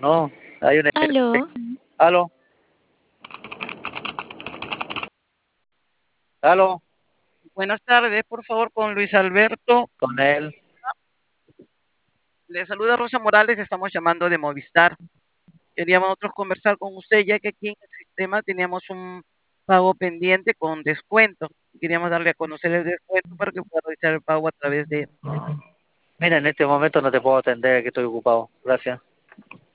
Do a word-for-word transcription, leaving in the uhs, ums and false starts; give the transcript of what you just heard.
¿no? Hay una... Aló, Aló, aló, Buenas tardes, por favor, con Luis Alberto. con él. Le saluda Rosa Morales, estamos llamando de Movistar. Queríamos nosotros conversar con usted, ya que aquí en el sistema teníamos un pago pendiente con descuento. Queríamos darle a conocer el descuento para que pueda realizar el pago a través de... Mira, en este momento no te puedo atender, que estoy ocupado. Gracias.